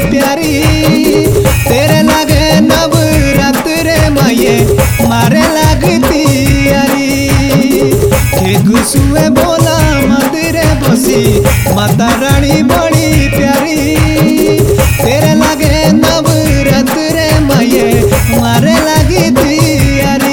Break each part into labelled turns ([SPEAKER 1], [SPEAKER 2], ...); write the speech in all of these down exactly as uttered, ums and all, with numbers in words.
[SPEAKER 1] प्यारी तेरे लागे नवरात्रे माये मारे लगती यारी के गुसुए बोला मंदिरे बसी माता रानी बड़ी प्यारी तेरे लागे नवरात्रे माये मारे लगती यारी।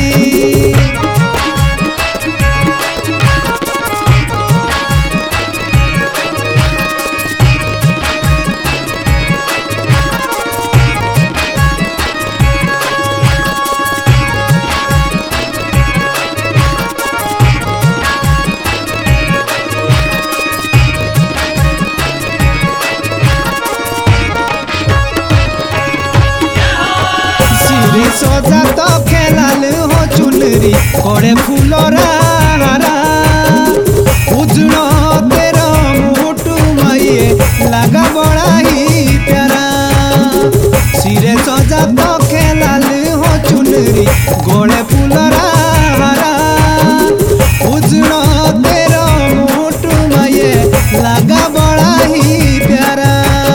[SPEAKER 1] सजा तो खेलाल हो चुनरी कोड़े फूलोरा हारा उजड़ो तेरा मुटु माये लगा बड़ा ही प्यारा सिरे सजा तो खेलाल हो चुनरी गोड़े फूलोरा हारा उजड़ो तेरा मुटु माये लगा बड़ा ही प्यारा।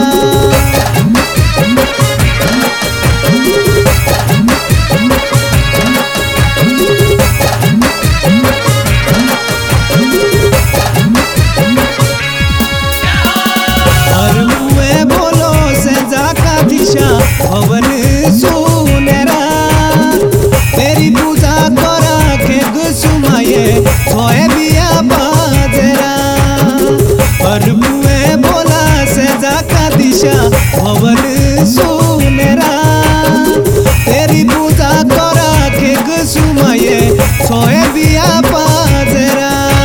[SPEAKER 1] भवन सुनेरा तेरी पूजा करा के गुसुमाये सोए बिया बाजेरा और मुए बोला से जाका दिशा भवन सुनेरा तेरी पूजा करा के गुसुमाये सोए बिया बाजेरा।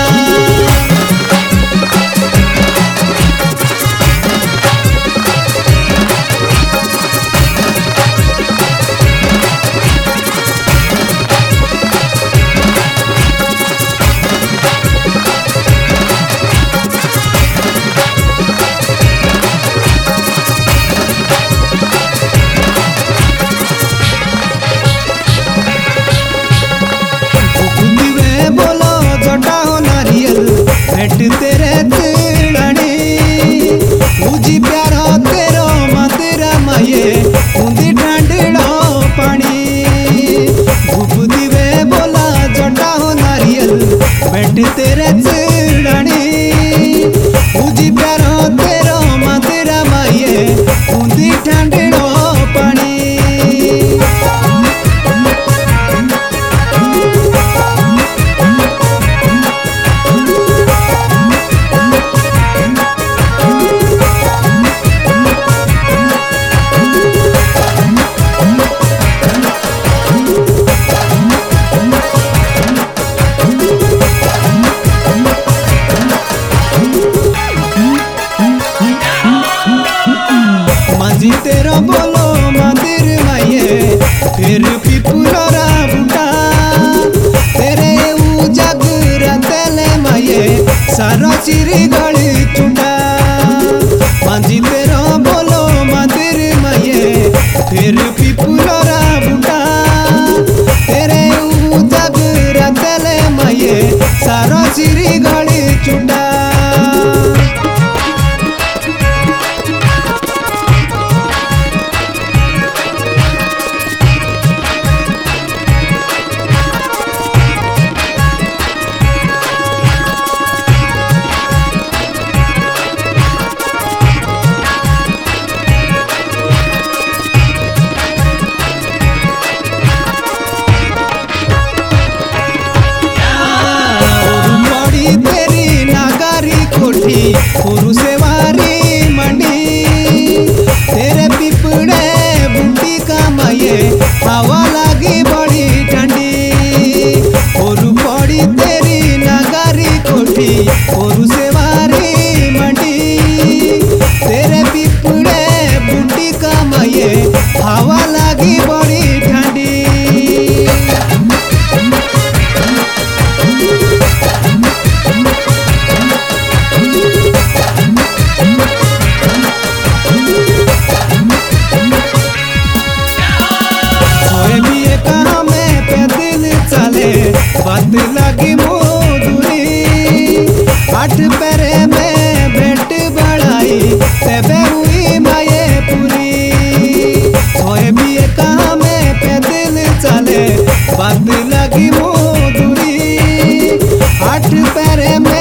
[SPEAKER 1] तेरे तिड़ानी उजी प्यारा तेरो मंदिरा माये उंदी ठांडड़ो पानी धूप दिवे बोला जटा हो नारियल बैठ तेरे तिड़ानी उजी प्यारा तेरो मंदिरा माये उंदी ठांडड़ो पानी। तेरा बोलो मंदिर माये फिर पिपुलरा बूटा तेरे उजागरा तेले माये सारा चिरी गली चुटा मांझी तेरा बोलो मंदिर माये फिर पिपुलरा बूटा तेरे उजागरा तेले माये सारा चिरी गली चुटा। पुरु सेवारी मंडी तेरे पिपड़े बूटी का माये हवा लगी बड़ी ठंडी पुरु पड़ी तेरी नगारी कोठी पुरु सेवारी मंडी तेरे पिपड़े बूटी का माये हवा लगी बड़ी ठंडी। बात लगी मोदुरी आठ पैरे में